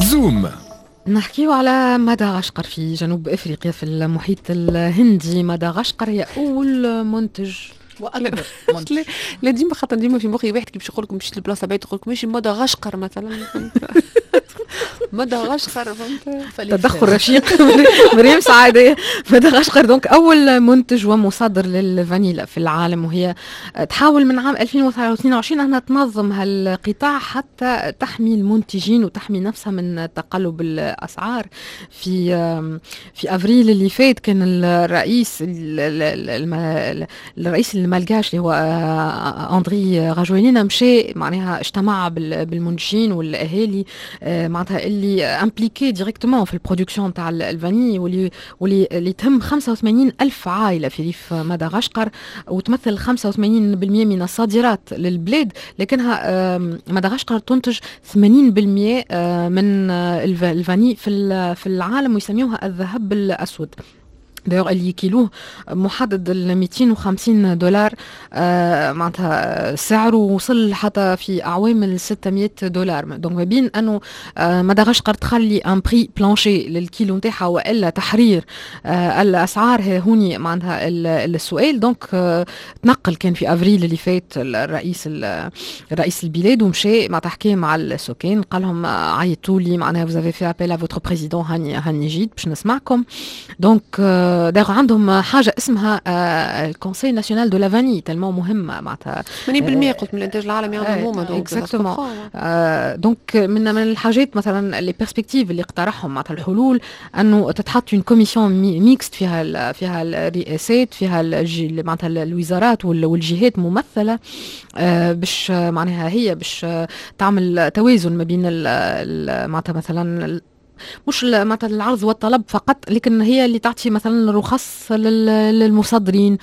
زوم. نحكيو على مدغشقر في جنوب افريقيا في المحيط الهندي. مدغشقر هي اول منتج واكبر منتج. لا ديما خاطر ديما في مخي واحد كي باش يقول لكم مشيت لبلاصه بعيد يقول لكم ماشي مدغشقر مثلا. مدغشقر فهمت تدخل رشيق. مريم سعادة. مدغشقر دونك أول منتج ومصدر للفانيلا في العالم، وهي تحاول من عام 2022 أنها تنظم هالقطاع حتى تحمي المنتجين وتحمي نفسها من تقلب الأسعار. في أفريل اللي فات كان الرئيس الملقاش اللي هو أندري راجويلينا مشى معناها اجتمع بالمنتجين والأهالي معناتها اللي امبليكي ديريكتومون في البرودكسيون تاع الفاني واللي تهم 85 ألف عائلة في ريف مدغشقر، وتمثل 85% من الصادرات للبلاد، لكنها مدغشقر تنتج 80% من الفاني في العالم، ويسميوها الذهب الأسود. دايوغ اللي كيلوه محدد ل $250 معناتها سعره وصل حتى في أعوام $600. دونك ما بين أنه مدغشقر تخلي ان بري بلانشي للكيلو نتاعها والا تحرير الأسعار هوني معناتها السؤال. دونك تنقل كان في أفريل اللي فات رئيس البلاد ومشى مع تحكي مع السكان، قال لهم عيطوا لي معناها vous avez fait appel à votre président هاني جيت باش نسمعكم. دونك دايوغ عندهم حاجه اسمها الكونسي ناسيونال دو لافاني تالمون مهمه معناتها 80% قلت من الانتاج العالمي عندهم هما. دونك دونك من الحاجات مثلا لي بيرسبكتيف اللي اقترحهم معناتها الحلول انه تتحط اون كوميسيون ميكست فيها الرئاسات، فيها معناتها الوزارات والجهات ممثله باش معناها هي باش تعمل توازن ما بين معناتها مثلا مش مثلا العرض والطلب فقط، لكن هي اللي تعطي مثلا رخص للمصدرين،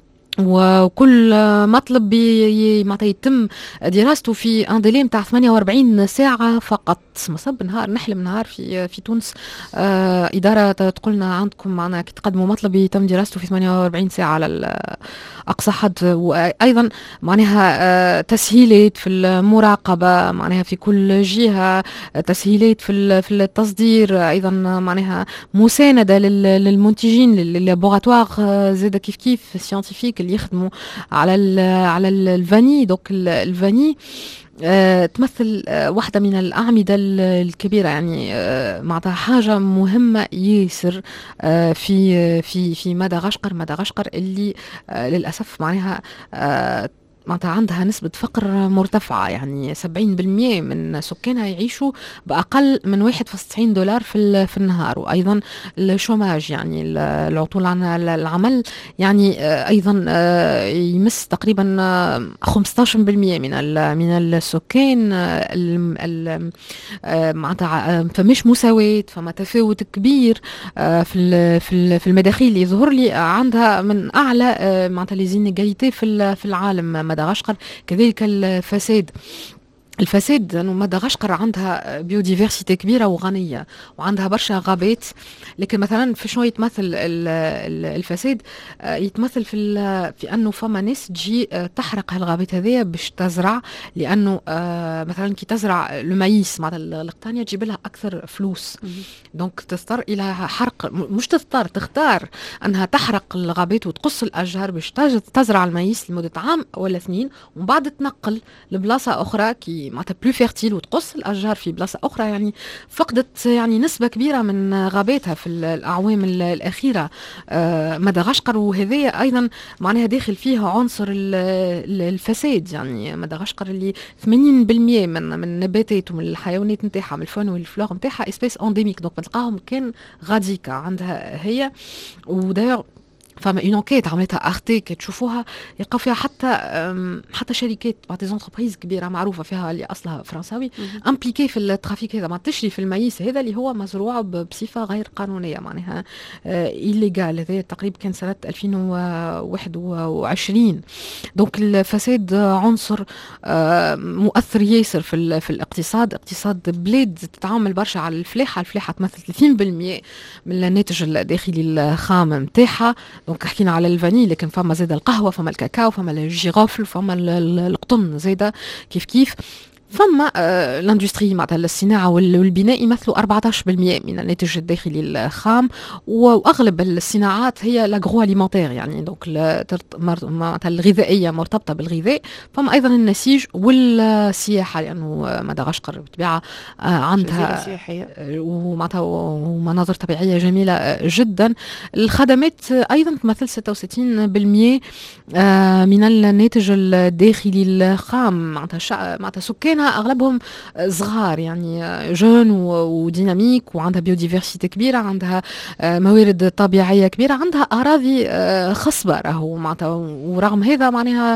وكل مطلب معناتها يتم دراسته في ان ديلي نتاع 48 ساعه فقط. مصب نهار نحلم نهار في تونس اداره تقولنا عندكم معنا كي تقدموا مطلب يتم دراسته في 48 ساعه على اقصى حد. وايضا معناها تسهيلات في المراقبه معناها في كل جهه، تسهيلات في التصدير، ايضا معناها مسانده للمنتجين لللابوغاتوار زاد كيف سيانتيفيك اللي يخدموا على الفاني. دوك الفاني تمثل واحدة من الأعمدة الكبيرة، يعني معناتها حاجة مهمة ياسر في مدغشقر اللي للأسف معناها عندها نسبة فقر مرتفعة، يعني 70% من سكانها يعيشوا بأقل من $1.90 في النهار. وأيضا الشوماج يعني العطول عن العمل يعني أيضا يمس تقريبا 15% من السكان. معناتها فمش مساواة، فما تفاوت كبير في المداخيل. يظهر لي عندها من أعلى معناتها لي زينيغاليتي في العالم مدغشقر. كذلك الفساد انه مدغشقر عندها بيوديفرسيتي كبيره وغنيه وعندها برشا غابات، لكن مثلا في شنو يتمثل الفساد؟ يتمثل في انه فما ناس تجي تحرق هالغابات هذيا باش تزرع، لانه مثلا كي تزرع المايس مع القطانيه تجيب لها اكثر فلوس. دونك تضطر الى حرق، مش تختار انها تحرق الغابات وتقص الاشجار باش تزرع المايس لمده عام ولا 2، ومن بعد تنقل لبلاصه اخرى كي معناتها بلو فيرتيل وتقص الاشجار في بلاصه اخرى. يعني فقدت يعني نسبه كبيره من غاباتها في الاعوام الاخيره مدغشقر، وهذا ايضا معناها داخل فيها عنصر الفساد. يعني مدغشقر اللي 80% من النباتات ومن الحيوانات نتاعها من الفون والفلور نتاعها اسبيس انديميك، دونك بتلقاهم كان غاديكا عندها هي. وداير فما اون انكيت عملتها ارتي كي تشوفوها يلقاو فيها حتى شركات بعض زونتربريز كبيره معروفه فيها اللي اصلها فرنساوي امبليكي في الترافيك هذا، ما تشري في المايس هذا اللي هو مزروع بصفه غير قانونيه معناها إيليغال. هذا تقريبا كان سنه 2021. دونك الفساد عنصر مؤثر ياسر في الاقتصاد. اقتصاد بلاد تتعامل برشا على الفلاحه تمثل 30% من الناتج الداخلي الخام نتاعها. دونك حكينا على الفاني، لكن فما زيادة القهوة، فما الكاكاو، فما الجيرافل، فما القطن زيادة كيف فما الاندستري معناتها الصناعه والبناء يمثلوا 14% من الناتج الداخلي الخام، واغلب الصناعات هي لاغرو اليمونتير، يعني دونك معناتها الغذائيه مرتبطه بالغذاء. فما ايضا النسيج والسياحه، لانه مدغشقر بالطبيعه جزيرة عندها سياحية. ومعناتها ومناظر طبيعيه جميله جدا. الخدمات ايضا تمثل 66% من الناتج الداخلي الخام. معناتها سكانها اغلبهم صغار، يعني جون وديناميك، وعندها بيوديفرسيتي كبيره، عندها موارد طبيعيه كبيره، عندها اراضي خصبه راهو معناتها. ورغم هذا معناها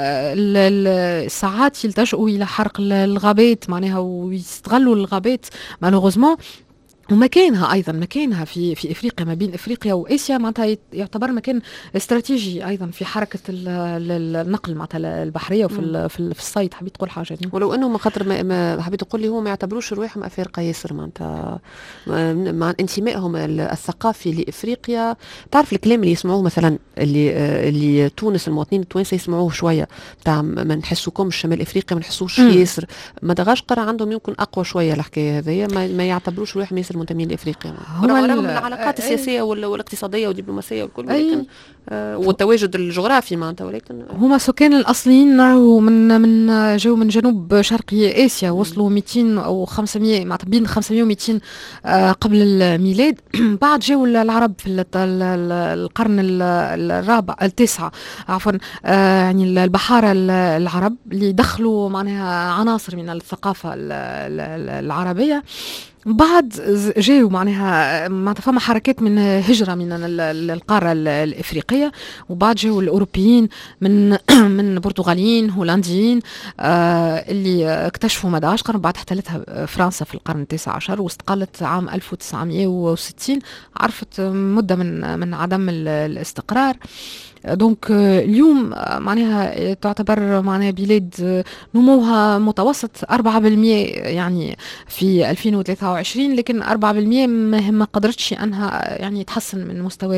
ساعات يلتجؤوا الى حرق الغابات معناها، ويستغلوا الغابات مالوغوزمون. ومكانها ايضا مكانها في افريقيا، ما بين افريقيا واسيا، معناتها يعتبر مكان استراتيجي ايضا في حركه النقل معناتها البحريه في الصيد. حبيت تقول حاجه دي؟ ولو انه ما خاطر ما حبيت تقول لي هو ما يعتبروش رواحهم افارقه ياسر، معناتها مع انتمائهم الثقافي لافريقيا. تعرف الكلام اللي يسمعوه مثلا اللي تونس، المواطنين التوانسه يسمعوه شويه، تاع ما نحسوكمش شمال افريقيا، ما نحسوش ياسر. مدغشقر عندهم يمكن اقوى شويه الحكايه هذيا، ما يعتبروش رواحهم ياسر المنتمين لافريقيا، رغم العلاقات السياسيه والاقتصاديه والدبلوماسيه والكل، ولكن والتواجد الجغرافي معناتها، ولكن هما سكان الاصليين من جو من جنوب شرقي اسيا، وصلوا 200 او 500 معناتها بين 500 و 200 قبل الميلاد. بعد جاوا العرب في القرن التاسع عفوا، يعني البحاره العرب اللي دخلوا معناها عناصر من الثقافه العربيه. بعد جاوا معناها فما حركات من هجرة من القارة الإفريقية، وبعد جاوا الأوروبيين من البرتغاليين هولنديين اللي اكتشفوا مدغشقر. بعد احتلتها فرنسا في القرن التاسع عشر، واستقلت عام 1960، عرفت مدة من عدم الاستقرار. دونك اليوم معناها تعتبر معناها بلاد نموها متوسط 4% يعني في 2023، لكن 4% ما قدرتش انها يعني تحسن من مستوى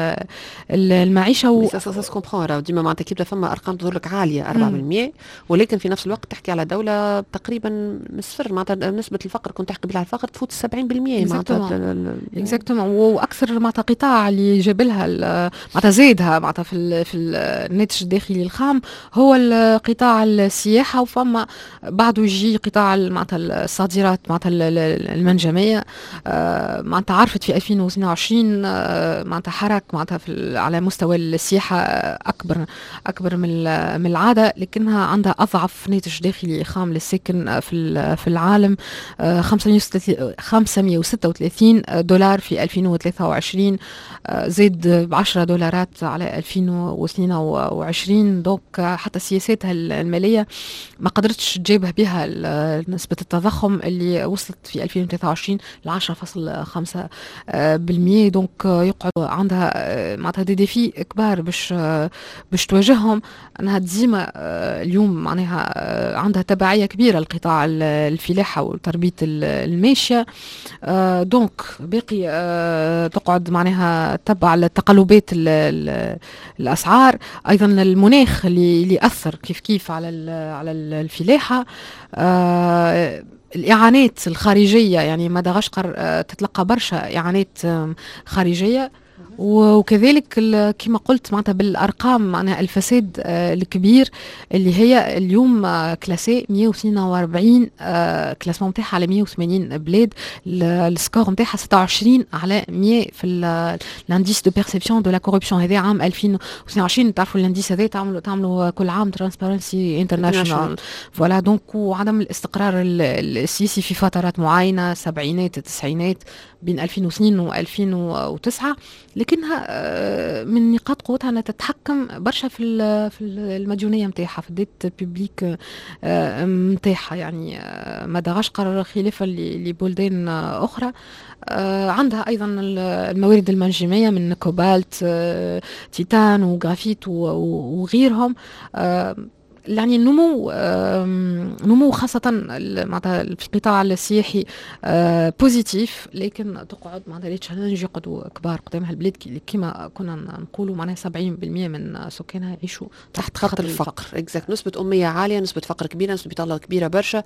المعيشه. ساس كومبرون ديما معناتها كيبدا فما ارقام تظهر لك عاليه 4%، ولكن في نفس الوقت تحكي على دوله تقريبا من صفر، معناتها نسبه الفقر كنت تحكي بها على الفقر تفوت 70% معناتها اكزاكتومون. واكثر معناتها قطاع اللي جاب لها معناتها زادها معناتها في الناتج الداخلي الخام هو القطاع السياحه. وفما بعده يجي قطاع معناتها الصادرات معناتها المنجميه. معناتها عرفت في 2022 معناتها حرك معناتها على مستوى السياحه اكبر من العاده، لكنها عندها اضعف ناتج داخلي خام للسكن في العالم. 536 دولار في 2023، زاد ب$10 على 2022. دوك حتى سياساتها الماليه ما قدرتش تجابه بها نسبه التضخم اللي وصلت في 2023 ل 10.5%. دونك يقعد عندها معناتها دي ديفي كبار باش تواجههم، انها ديما اليوم معناها عندها تبعيه كبيره لقطاع الفلاحه وتربيه الماشيه. دونك باقي تقعد معناها تبع التقلبات الاسعار، ايضا المناخ اللي اثر كيف على الفلاحه. الاعانات الخارجيه، يعني مدغشقر تتلقى برشا اعانات خارجيه، وكذلك كما قلت معناتها بالارقام معناها الفساد الكبير اللي هي اليوم كلاسي 142 كلاسمون نتاعها على 180 بلاد. السكور نتاعها 26 على 100 في الانديس دو بيرسيبسيون دو لا كوربسيون. هذا عام 2022. تعرفوا الانديس هذا تعملوا كل عام ترانسبيرنسي انترناشونال. فوالا دونك وعدم الاستقرار السياسي في فترات معينه، سبعينات التسعينات بين 2002 و2009، لكنها من نقاط قوتها انها تتحكم برشا في المديونيه نتاعها، في الديت بيبليك نتاعها. يعني مدغشقر خلافا لبلدان اخرى عندها ايضا الموارد المنجميه من كوبالت، تيتان وغرافيت وغيرهم. يعني النمو نمو خاصة معناتها في القطاع السياحي بوزيتيف، لكن تقعد معناتها لي تشالنج يقعدوا كبار قدامها البلاد كيما كنا نقولوا معناها 70% من سكانها يعيشوا تحت خط الفقر. اكزاكت، نسبة أمية عالية، نسبة فقر كبيرة، نسبة بطالة كبيرة برشا،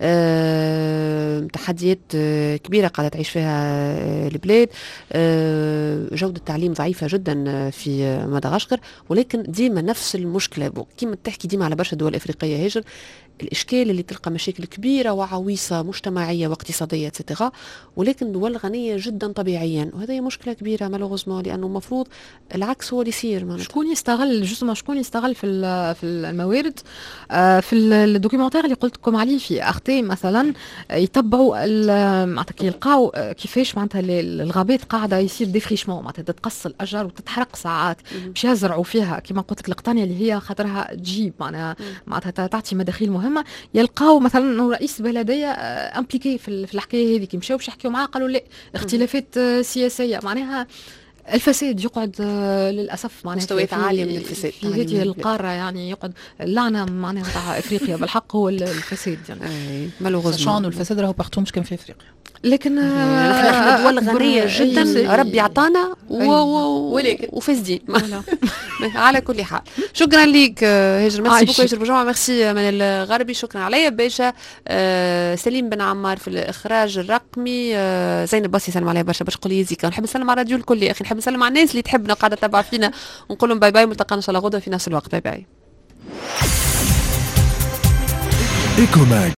تحديات كبيرة قاعدة تعيش فيها البلاد، جودة التعليم ضعيفة جدا في مدغشقر، ولكن ديما نفس المشكلة كيما تحكي ديما على برشا دول أفريقية هاجر، الإشكال اللي تلقى مشاكل كبيرة وعويصة مجتمعية واقتصادية etc. ولكن دول غنية جدا طبيعيا، وهذه مشكلة كبيرة مالوغوزمون، لأنه المفروض العكس هو اللي يصير. شكون يستغل جسمه، شكون يستغل في الموارد. في الدوكيومنتير اللي قلت لكم عليه في أختي مثلا يتبعوا معناتها يلقاو كيفاش معناتها الغابات قاعدة يصير ديفريشمون، معناتها تتقص الأشجار وتتحرق ساعات باش يزرعوا فيها كما قلت لك القطانية اللي هي خاطرها تجيب معناتها تعطي مداخيل مهمة. يلقاو مثلا رئيس بلدية امبليكي في الحكاية هذه، كي مشاو باش يحكيوا معاه قالوا لا اختلافات سياسية، معناها الفساد يقعد للاسف معناها مستويات عاليه من الفساد في هذه القاره، يعني يقعد اللعنه معناها تاع افريقيا بالحق هو الفساد يعني مالوغوزمون. الفساد راهو بارتو مش كان في افريقيا، لكن احنا دول غنيه جدا ربي عطانا ولكن وفاسدين على كل حال. شكرا ليك هاجر، ميرسي بوكو هاجر بوجمعة، ميرسي من الغربي، شكرا عليا باشا. سليم بن عمار في الاخراج الرقمي، زينب باصي سلم عليا برشا باش قولي يزيك، نحب نسلم على راديو الكل يا اخي، نحب نسلم على الناس اللي تحبنا قاعده تتبع فينا، ونقول لهم باي باي، ملتقانا ان شاء الله غدوه في نفس الوقت. باي باي.